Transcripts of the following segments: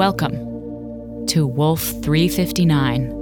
Welcome to Wolf 359.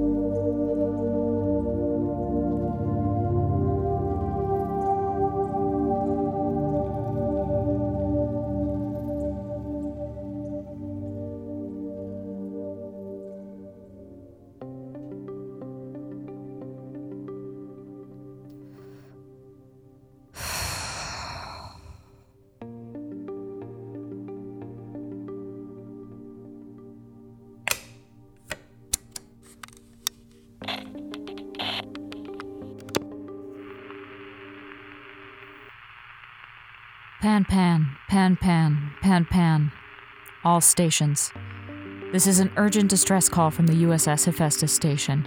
Pan, pan, pan, pan, pan, pan. All stations. This is an urgent distress call from the USS Hephaestus station.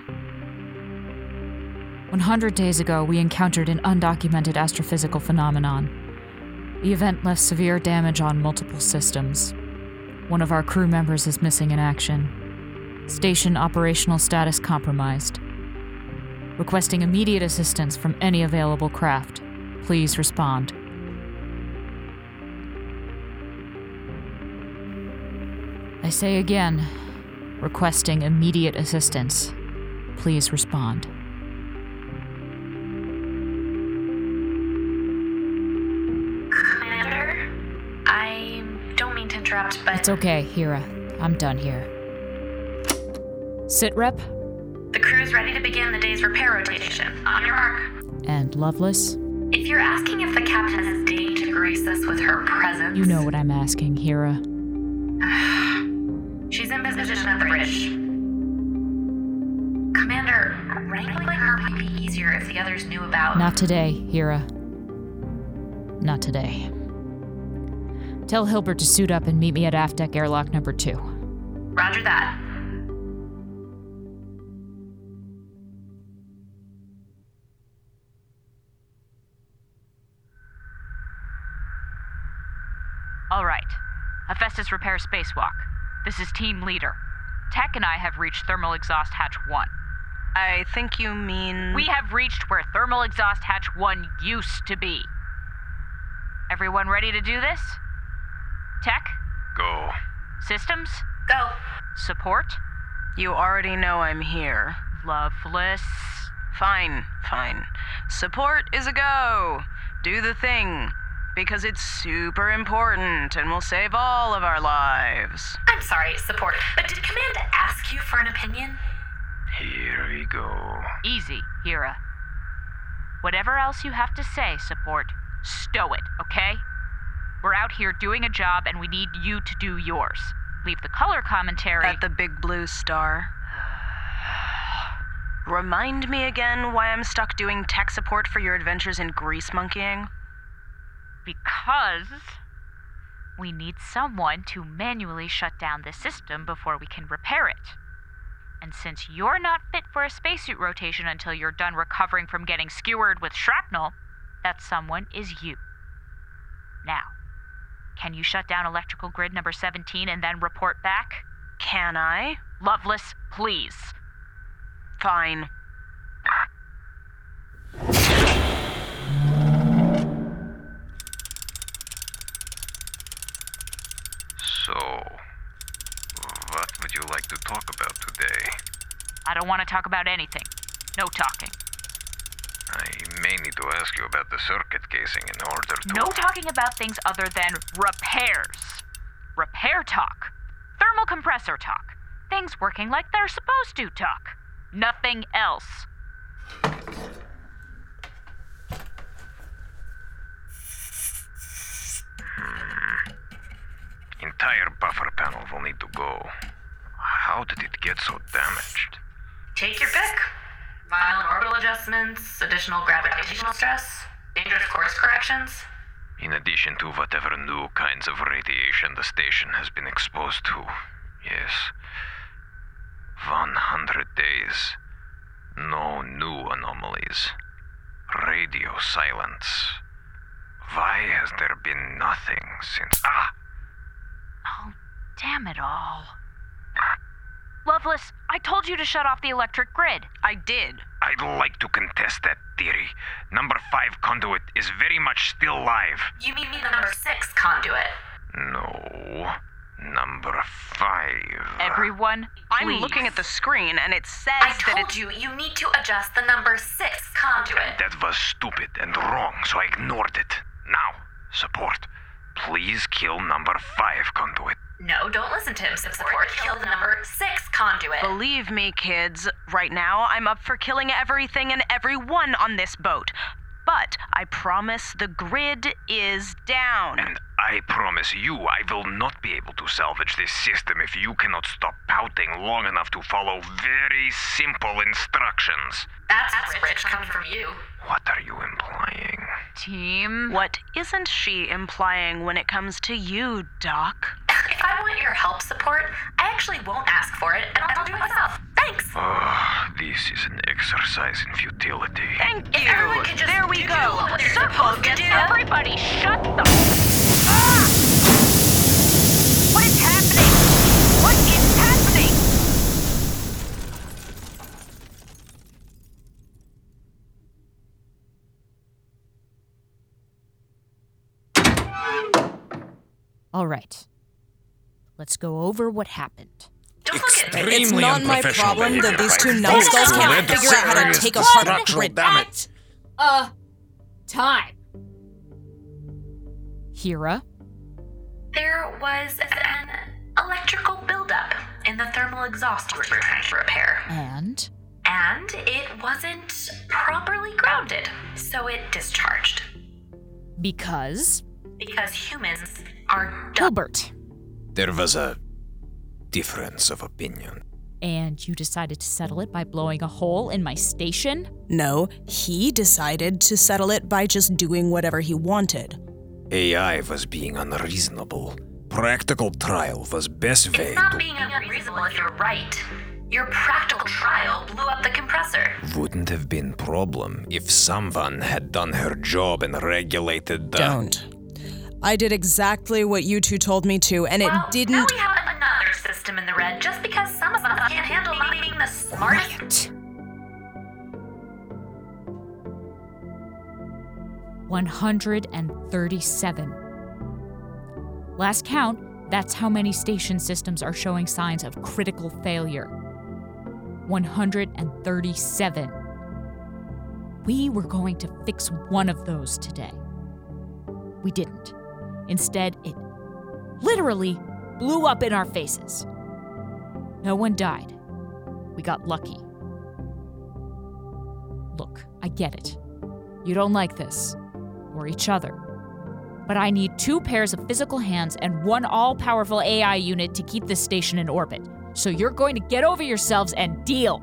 100 days ago, we encountered an undocumented astrophysical phenomenon. The event left severe damage on multiple systems. One of our crew members is missing in action. Station operational status compromised. Requesting immediate assistance from any available craft. Please respond. I say again, requesting immediate assistance. Please respond. Commander, I don't mean to interrupt, but... It's okay, Hera. I'm done here. Sit rep. The crew's ready to begin the day's repair rotation. On your mark. And Loveless. If you're asking if the captain has deigned to grace us with her presence... You know what I'm asking, Hera. She's in position at the bridge. Commander, wrangling her might be easier if the others knew about... Not today, Hera. Not today. Tell Hilbert to suit up and meet me at aft deck airlock number 2. Roger that. All right. Hephaestus repair spacewalk. This is Team Leader. Tech and I have reached Thermal Exhaust Hatch 1. I think you mean... We have reached where Thermal Exhaust Hatch 1 used to be. Everyone ready to do this? Tech? Go. Systems? Go. Support? You already know I'm here. Loveless. Fine. Support is a go. Do the thing. Because it's super important and will save all of our lives. I'm sorry, support, but did Command ask you for an opinion? Here we go. Easy, Hera. Whatever else you have to say, Support, stow it, okay? We're out here doing a job and we need you to do yours. Leave the color commentary... At the big blue star. Remind me again why I'm stuck doing tech support for your adventures in grease monkeying? Because we need someone to manually shut down the system before we can repair it. And since you're not fit for a spacesuit rotation until you're done recovering from getting skewered with shrapnel, that someone is you. Now, can you shut down electrical grid number 17 and then report back? Can I? Loveless, please. Fine. So, what would you like to talk about today? I don't want to talk about anything. No talking. I may need to ask you about the circuit casing in order to... No talking about things other than repairs. Repair talk. Thermal compressor talk. Things working like they're supposed to talk. Nothing else. Entire buffer panel will need to go. How did it get so damaged? Take your pick. Violent orbital adjustments, additional gravitational stress, dangerous course corrections. In addition to whatever new kinds of radiation the station has been exposed to, yes. 100 days. No new anomalies. Radio silence. Why has there been nothing since... Oh, damn it all. Loveless, I told you to shut off the electric grid. I did. I'd like to contest that theory. Number 5 conduit is very much still live. You mean the number 6 conduit? No. Number 5. Everyone, I'm please. looking at the screen and it says I that told it's... you need to adjust the number 6 conduit. That was stupid and wrong, so I ignored it. Now, support. Please kill number 5 conduit. No, don't listen to him, support. Kill the number 6 conduit. Believe me, kids, right now I'm up for killing everything and everyone on this boat. But I promise the grid is down. And I promise you, I will not be able to salvage this system if you cannot stop pouting long enough to follow very simple instructions. That's rich coming from you. What are you implying? Team. What isn't she implying when it comes to you, Doc? If I want your help, support, I actually won't ask for it, and I'll do it myself. Thanks. Oh, this is an exercise in futility. Thank If you. everyone can just There we do go. what they're Circle supposed to gets do. Everybody shut the... Ah! What is happening? What is happening? All right. Let's go over what happened. Don't look at me. It's not my problem that these two numbskulls Focus. can't figure out how to take apart a grid. Time. Hira, There was an electrical buildup in the thermal exhaust you were trying to repair. and And it wasn't properly grounded, so it discharged. because Because humans are dumb. Hilbert. There was a difference of opinion. And you decided to settle it by blowing a hole in my station? No, he decided to settle it by just doing whatever he wanted. AI was being unreasonable. Practical trial was best way It's not to... being unreasonable if you're right. Your practical trial blew up the compressor. Wouldn't have been problem if someone had done her job and regulated the... Don't. I did exactly what you two told me to, and it Well, now didn't... we have another system in the red just because some of us can't handle not being the smartest. Quiet. 137. Last count, that's how many station systems are showing signs of critical failure. 137. We were going to fix one of those today. We didn't. Instead, it literally blew up in our faces. No one died. We got lucky. Look, I get it. You don't like this, or each other. But I need 2 pairs of physical hands and 1 all-powerful AI unit to keep this station in orbit. So you're going to get over yourselves and deal.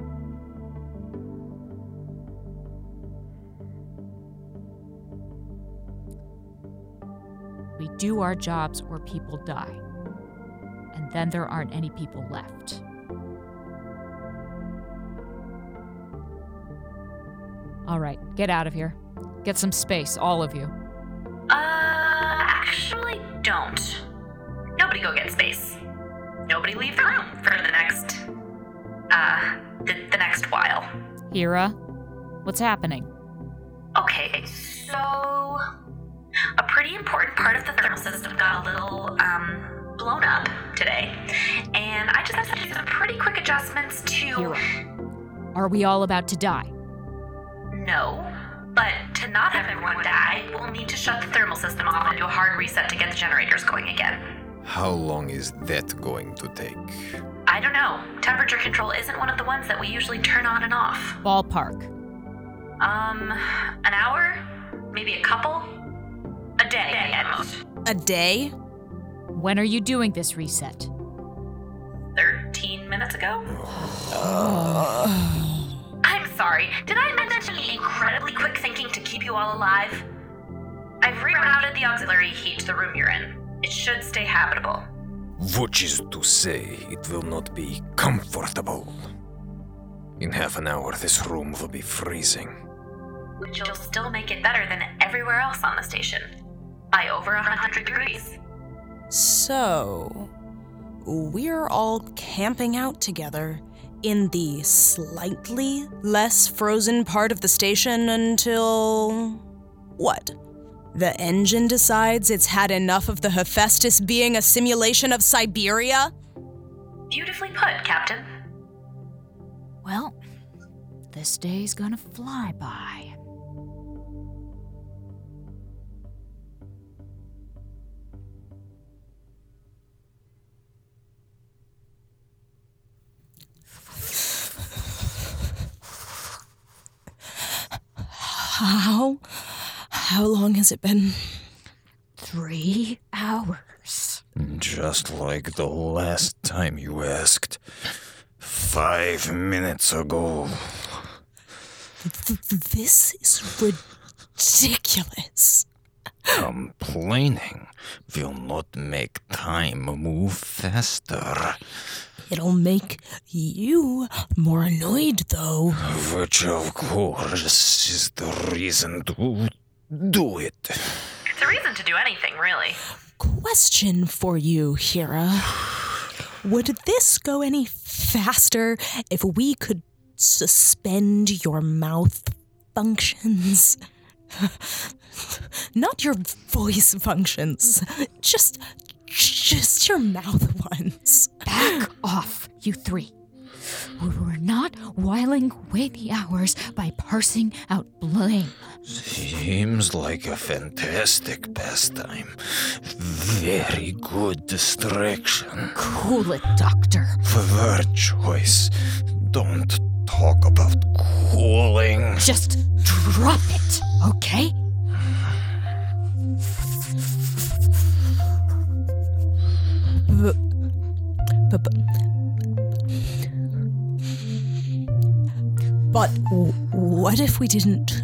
We do our jobs or people die. And then there aren't any people left. All right, get out of here. Get some space, all of you. Actually, don't. Nobody go get space. Nobody leave the room for the next, the next while. Hira, what's happening? Okay, so a pretty important part of the thermal system got a little, blown up today, and I just have to do some pretty quick adjustments to... Hira, are we all about to die? No, but to not have everyone die, we'll need to shut the thermal system off and do a hard reset to get the generators going again. How long is that going to take? I don't know. Temperature control isn't one of the ones that we usually turn on and off. Ballpark. An hour? Maybe a couple? A day at most. A day? When are you doing this reset? 13 minutes ago? I'm sorry. Did I mention the incredibly quick thinking to keep you all alive? I've rerouted the auxiliary heat to the room you're in. It should stay habitable. Which is to say, it will not be comfortable. In half an hour, this room will be freezing. Which will still make it better than everywhere else on the station. By over 100 degrees. So, we're all camping out together in the slightly less frozen part of the station until... what? The engine decides it's had enough of the Hephaestus being a simulation of Siberia? Beautifully put, Captain. Well, this day's gonna fly by. How long has it been? 3 hours. Just like the last time you asked. 5 minutes ago. This is ridiculous. Complaining will not make time move faster. It'll make you more annoyed, though. Which, of course, is the reason to do it. It's a reason to do anything, really. Question for you, Hira. Would this go any faster if we could suspend your mouth functions? Not your voice functions, just your mouth ones. Back off, you 3. We're not whiling away the hours by parsing out blame. Seems like a fantastic pastime. Very good distraction. Cool it, Doctor. Word choice. Don't talk about cooling. Just drop it, okay? But what if we didn't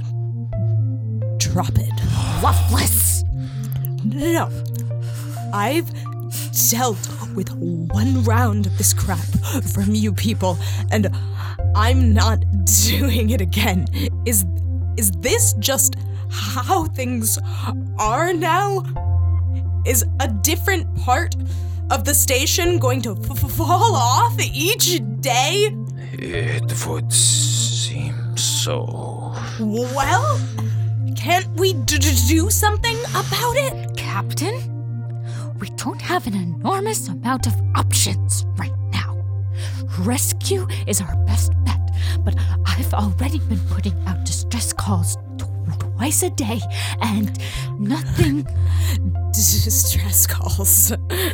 drop it? Loveless! No. I've dealt with 1 round of this crap from you people, and I'm not doing it again. Is this just how things are now? Is a different part of the station going to fall off each day? It would seem so. Well, can't we do something about it? Captain, we don't have an enormous amount of options right now. Rescue is our best bet, but I've already been putting out distress calls twice a day, and nothing... Distress calls.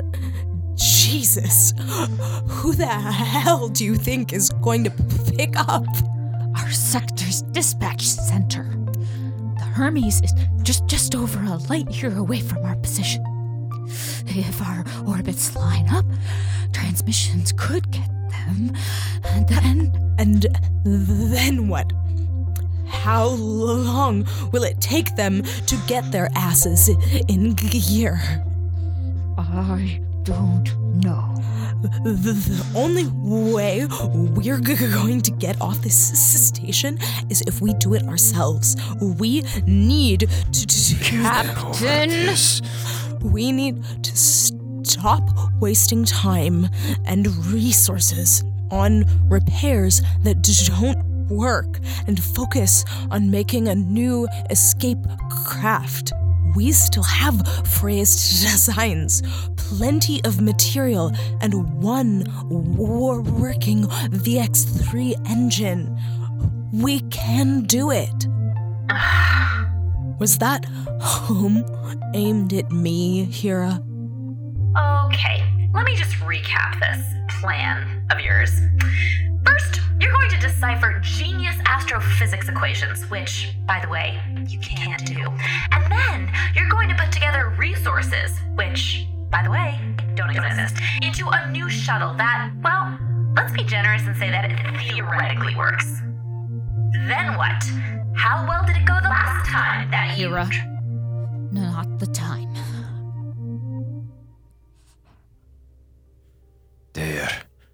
Jesus. Who the hell do you think is going to pick up? Our sector's dispatch center. The Hermes is just over a light year away from our position. If our orbits line up, transmissions could get them, and then... And then what? How long will it take them to get their asses in gear? I don't know. The only way we're going to get off this station is if we do it ourselves. We need to Captain! We need to stop wasting time and resources on repairs that don't work and focus on making a new escape craft. We still have phrased designs, plenty of material, and 1 working VX3 engine. We can do it. Was that aimed at me, Hira? Okay, let me just recap this plan of yours. First, you're going to decipher genius astrophysics equations, which, by the way, you can't do. And then you're going to put together resources, which, by the way, don't exist, into a new shuttle that, well, let's be generous and say that it theoretically works. Then what? How well did it go the last time that you... Hira, not the time. There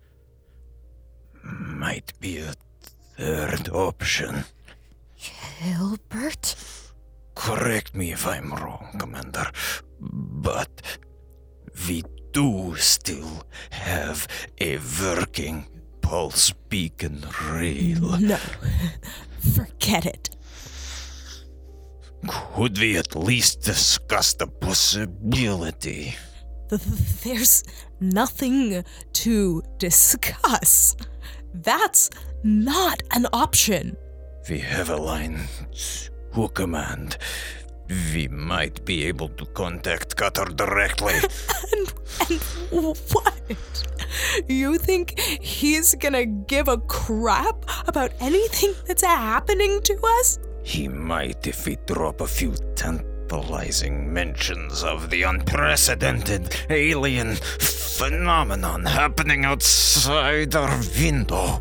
might be a 3rd option. Hilbert? Correct me if I'm wrong, Commander, but we do still have a working pulse beacon rail. No, forget it. Could we at least discuss the possibility? There's nothing to discuss. That's not an option. We have a line to command. We might be able to contact Cutter directly. And what? You think he's gonna give a crap about anything that's happening to us? He might if we drop a few tantalizing mentions of the unprecedented alien phenomenon happening outside our window.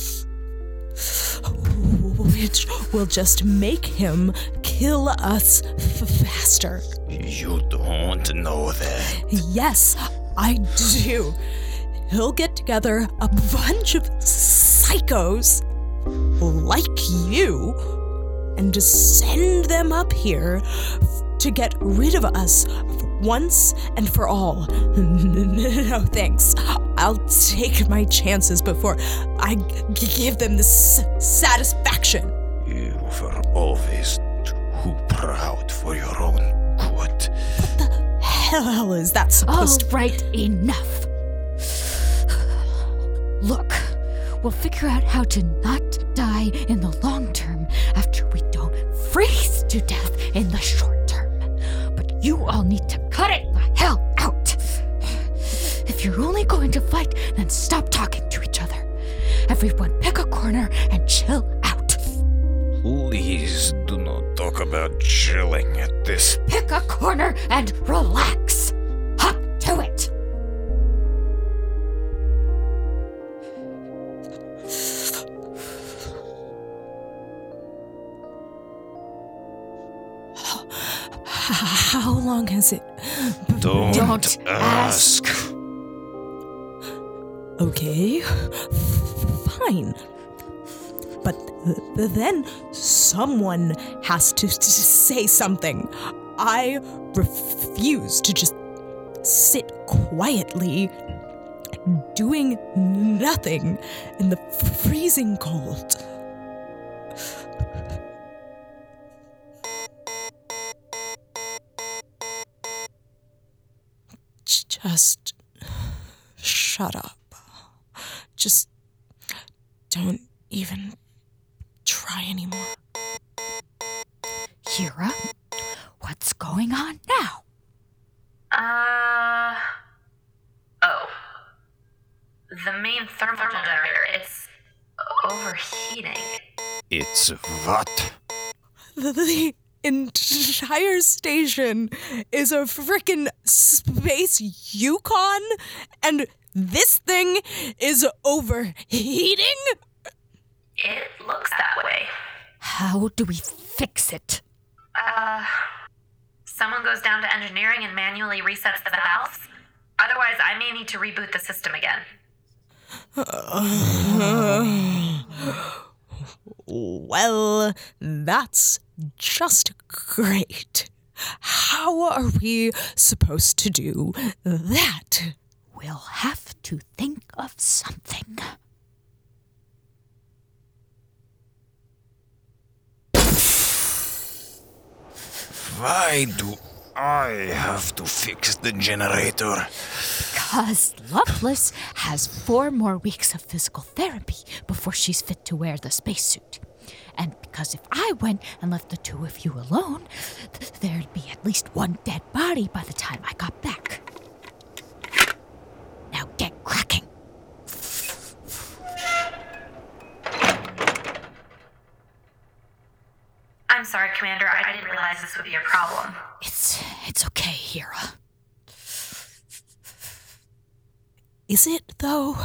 Which will just make him kill us faster. You don't know that. Yes, I do. He'll get together a bunch of psychos like you and just send them up here to get rid of us once and for all. No thanks. I'll take my chances before I give them this satisfaction. You were always too proud for your own good. What the hell is that supposed to be? All right, enough. Look, we'll figure out how to not die in the long term after we don't freeze to death in the short term. But you all need to cut it the hell out. If you're only going to fight, then stop talking to each other. Everyone pick a corner and chill out. Please do not talk about chilling at this. Pick a corner and relax. Hop to it. How long has it? Don't ask. Okay, fine. But then someone has to say something. I refuse to just sit quietly doing nothing in the freezing cold. Just shut up. Just don't even try anymore. Hira, what's going on now? Oh. The main thermal generator, it's overheating. It's what? The entire station is a frickin' space Yukon, and this thing is overheating? It looks that way. How do we fix it? Someone goes down to engineering and manually resets the valves. Otherwise, I may need to reboot the system again. Well, that's just great. How are we supposed to do that? We'll have to think of something. Why do I have to fix the generator? Because Loveless has 4 more weeks of physical therapy before she's fit to wear the spacesuit. And because if I went and left the 2 of you alone, there'd be at least 1 dead body by the time I got back. Now get cracking. I'm sorry, Commander. I didn't realize this would be a problem. It's okay, Hira. Is it, though?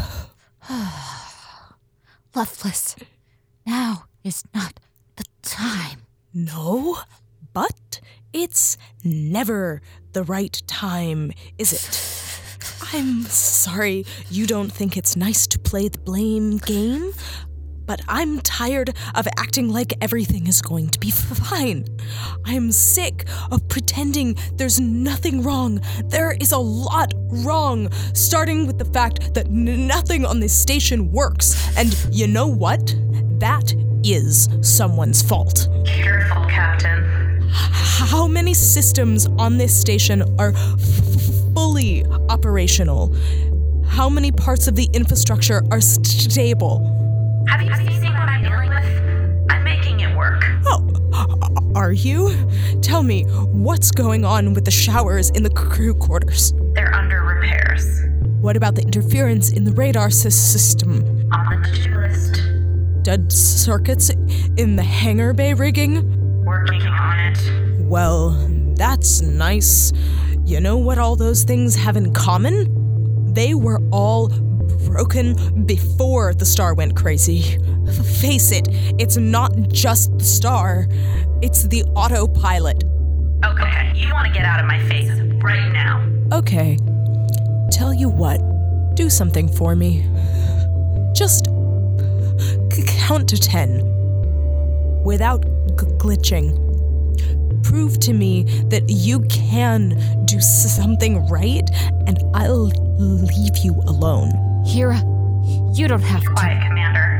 Loveless, now is not the time. No, but it's never the right time, is it? I'm sorry you don't think it's nice to play the blame game, but I'm tired of acting like everything is going to be fine. I'm sick of pretending there's nothing wrong. There is a lot wrong, starting with the fact that nothing on this station works. And you know what? That is someone's fault. Careful, Captain. How many systems on this station are fully operational? How many parts of the infrastructure are stable? Have you seen what I'm dealing with? I'm making it work. Oh, are you? Tell me, what's going on with the showers in the crew quarters? They're under repairs. What about the interference in the radar system? On the to-do list. Dead circuits in the hangar bay rigging? Working on it. Well, that's nice. You know what all those things have in common? They were all broken before the star went crazy. Face it, it's not just the star, it's the autopilot. Okay, you want to get out of my face right now. Okay, tell you what, do something for me. Just count to 10 without glitching. Prove to me that you can do something right, and I'll leave you alone. Hira, you don't have to. Quiet, Commander.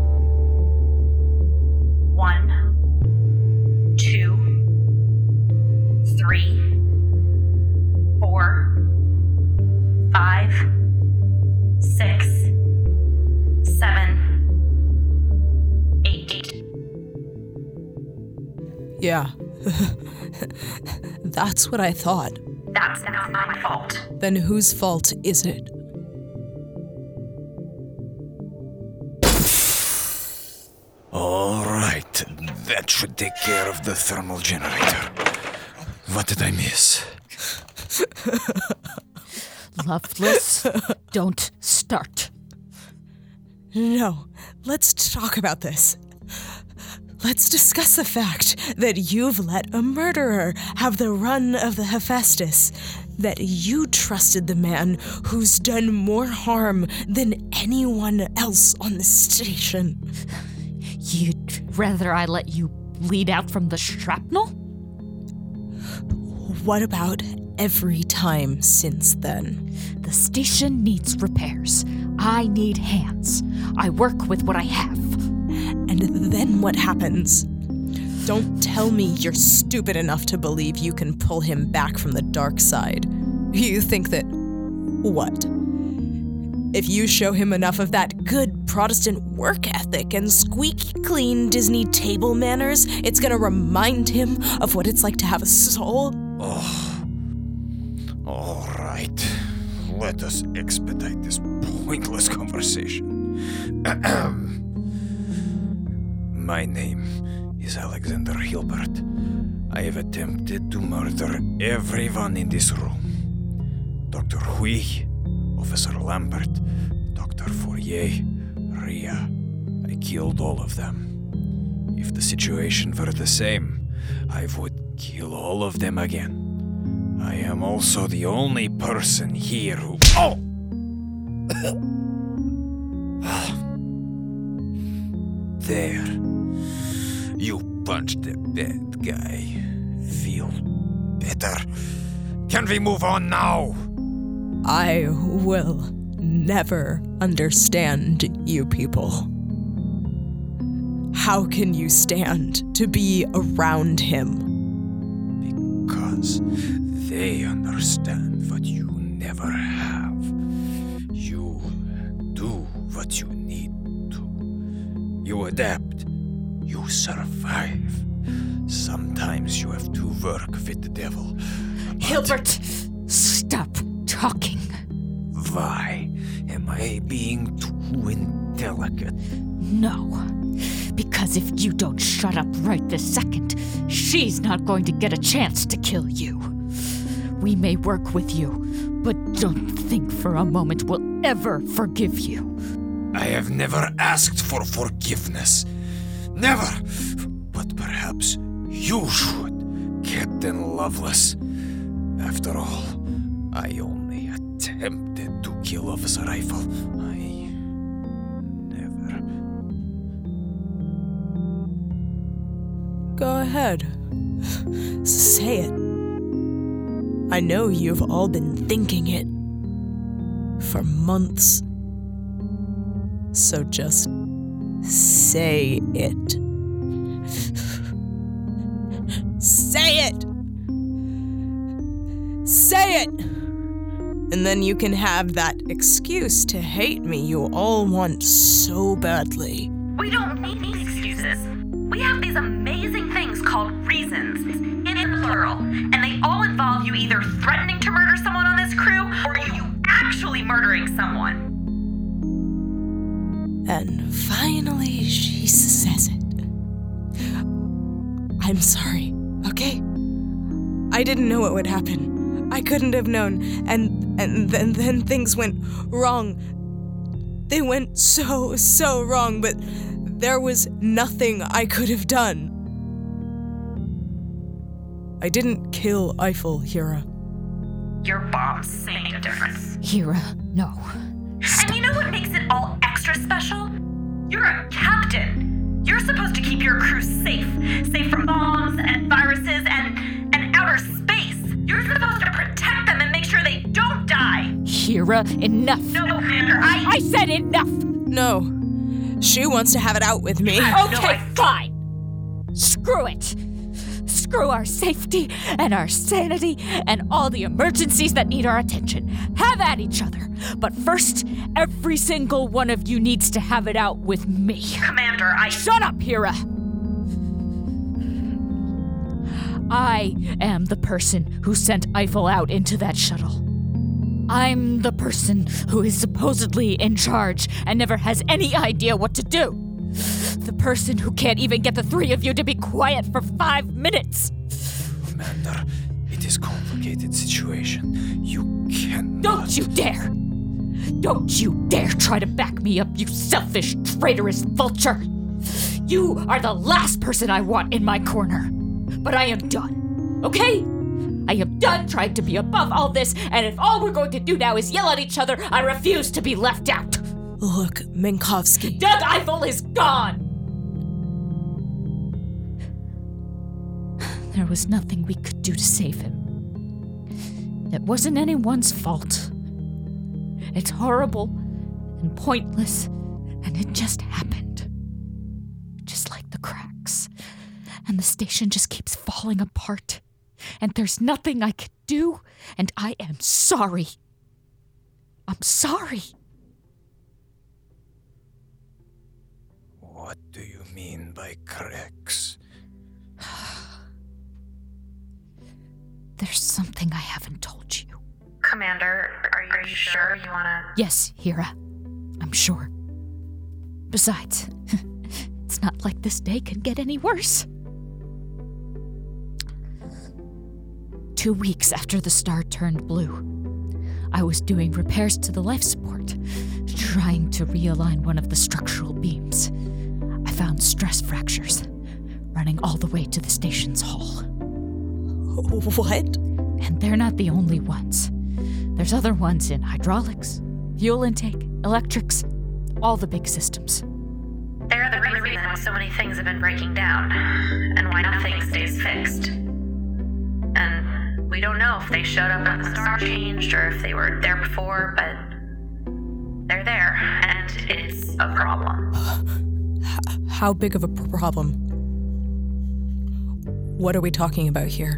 1, 2, 3, 4, 5, 6, 7, 8. Yeah. That's what I thought. That's not my fault. Then whose fault is it? All right, that should take care of the thermal generator. What did I miss? Loveless, don't start. No, let's talk about this. Let's discuss the fact that you've let a murderer have the run of the Hephaestus, that you trusted the man who's done more harm than anyone else on the station. You'd rather I let you bleed out from the shrapnel? What about every time since then? The station needs repairs. I need hands. I work with what I have. And then what happens? Don't tell me you're stupid enough to believe you can pull him back from the dark side. You think that... what? If you show him enough of that good Protestant work ethic and squeaky clean Disney table manners, it's gonna remind him of what it's like to have a soul? Oh. All right. Let us expedite this pointless conversation. My name is Alexander Hilbert. I have attempted to murder everyone in this room. Dr. Hui, Officer Lambert, Dr. Fourier, Ria. I killed all of them. If the situation were the same, I would kill all of them again. I am also the only person here who... Oh! There. You punched the bad guy. Feel better? Can we move on now? I will never understand you people. How can you stand to be around him? Because they understand what you never have. You do what you need to. You adapt. You survive. Sometimes you have to work with the devil. Hilbert, stop talking. Why? Am I being too indelicate? No, because if you don't shut up right this second, she's not going to get a chance to kill you. We may work with you, but don't think for a moment we'll ever forgive you. I have never asked for forgiveness. Never. But perhaps you should, Captain Loveless. After all, I only attempted to kill Officer Eiffel. I never... Go ahead. Say it. I know you've all been thinking it for months. So just say it. Say shit. And then you can have that excuse to hate me you all want so badly. We don't need excuses. We have these amazing things called reasons, in plural, and they all involve you either threatening to murder someone on this crew or you actually murdering someone. And finally, she says it. I'm sorry, okay? I didn't know what would happen. I couldn't have known, and then things went wrong. They went so wrong, but there was nothing I could have done. I didn't kill Eiffel, Hira. Your bombs make a difference. Hira, no. And you know what makes it all extra special? You're a captain. You're supposed to keep your crew safe from bombs and viruses and outer space. You're supposed to protect them and make sure they don't die. Hira, enough. No, Commander, I said enough. No. She wants to have it out with me. Okay, fine. Screw it. Screw our safety and our sanity and all the emergencies that need our attention. Have at each other. But first, every single one of you needs to have it out with me. Commander, Shut up, Hira! I am the person who sent Eiffel out into that shuttle. I'm the person who is supposedly in charge and never has any idea what to do. The person who can't even get the three of you to be quiet for 5 minutes. Commander, it is a complicated situation. You cannot... Don't you dare! Don't you dare try to back me up, you selfish, traitorous vulture! You are the last person I want in my corner. But I am done, okay? I am done trying to be above all this, and if all we're going to do now is yell at each other, I refuse to be left out. Look, Minkowski. Doug Eiffel is gone! There was nothing we could do to save him. It wasn't anyone's fault. It's horrible and pointless, and it just happened. Just like the cracks. And the station just keeps falling apart. And there's nothing I could do, and I am sorry. I'm sorry. What do you mean by cracks? There's something I haven't told you. Commander, are you sure you wanna... Yes, Hira. I'm sure. Besides, it's not like this day can get any worse. 2 weeks after the star turned blue, I was doing repairs to the life support, trying to realign one of the structural beams. I found stress fractures running all the way to the station's hull. What? And they're not the only ones. There's other ones in hydraulics, fuel intake, electrics, all the big systems. They're the reason why so many things have been breaking down, and why nothing stays fixed. And we don't know if they showed up when the star changed or if they were there before, but they're there, and it's a problem. How big of a problem? What are we talking about here?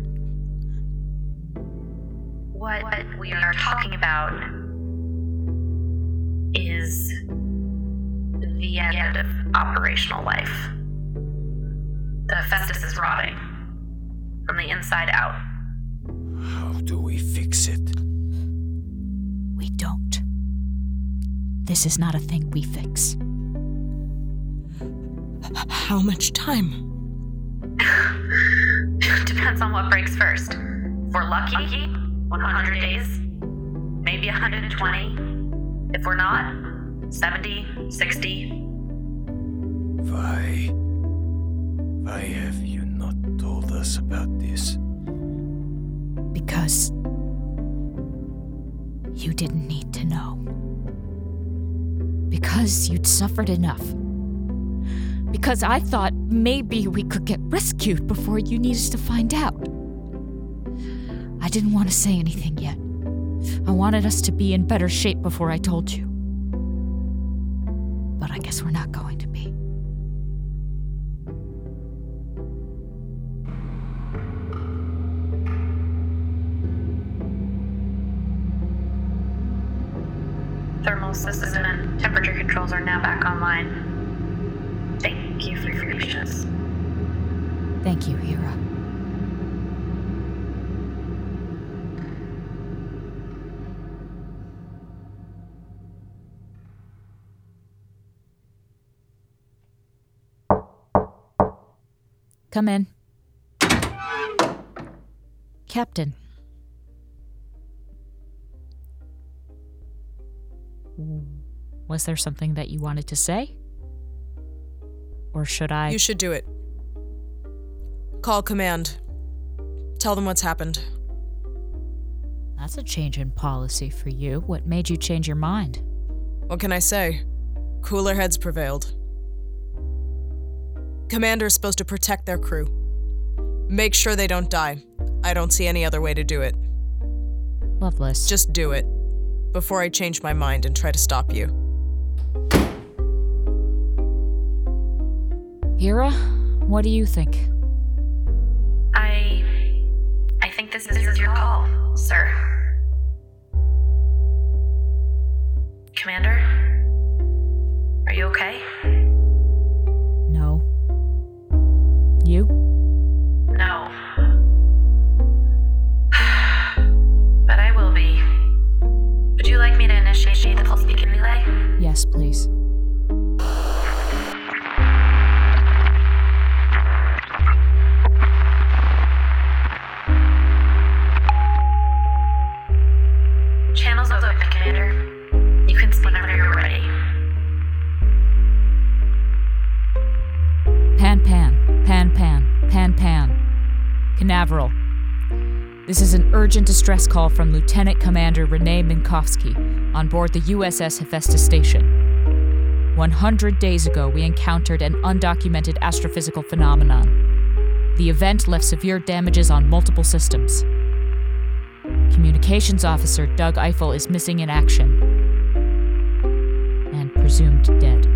What we are talking about is the end of operational life. The Festus is rotting from the inside out. How do we fix it? We don't. This is not a thing we fix. How much time? Depends on what breaks first. If we're lucky, 100 days, maybe 120. If we're not, 70, 60. Why have you not told us about this? Because you didn't need to know. Because you'd suffered enough. Because I thought maybe we could get rescued before you needed to find out. I didn't want to say anything yet. I wanted us to be in better shape before I told you. But I guess we're not going to be. system and temperature controls are now back online. Thank you for your patience. Thank you, Hera. Come in. Captain. Was there something that you wanted to say? Or should I? You should do it. Call command. Tell them what's happened. That's a change in policy for you. What made you change your mind? What can I say? Cooler heads prevailed. Commander's supposed to protect their crew. Make sure they don't die. I don't see any other way to do it. Loveless. Just do it, before I change my mind and try to stop you. Hera, what do you think? I think this is your call, sir. Commander? Are you okay? No. You? No. But I will be. Would you like me to initiate the pulse beacon relay? Yes, please. Channels open, Commander. You can speak whenever you're ready. Pan. Canaveral. This is an urgent distress call from Lieutenant Commander Renee Minkowski on board the USS Hephaestus Station. 100 days ago, we encountered an undocumented astrophysical phenomenon. The event left severe damages on multiple systems. Communications Officer Doug Eiffel is missing in action and presumed dead.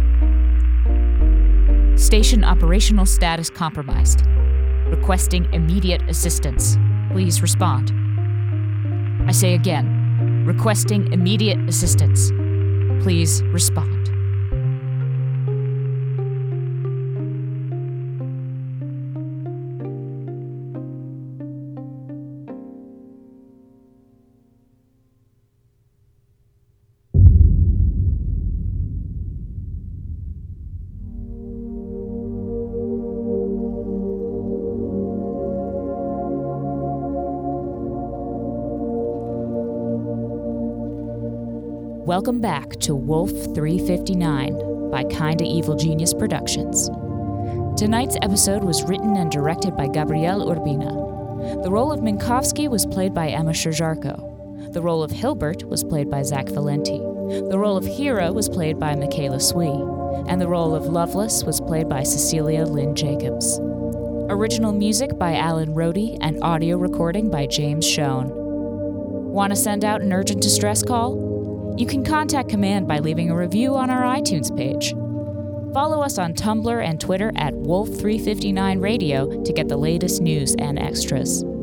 Station operational status compromised. Requesting immediate assistance. Please respond. I say again, requesting immediate assistance. Please respond. Welcome back to Wolf 359 by Kinda Evil Genius Productions. Tonight's episode was written and directed by Gabrielle Urbina. The role of Minkowski was played by Emma Sherjarko. The role of Hilbert was played by Zach Valenti. The role of Hera was played by Michaela Swee. And the role of Loveless was played by Cecilia Lynn Jacobs. Original music by Alan Rohde and audio recording by James Schoen. Want to send out an urgent distress call? You can contact Command by leaving a review on our iTunes page. Follow us on Tumblr and Twitter at Wolf359 Radio to get the latest news and extras.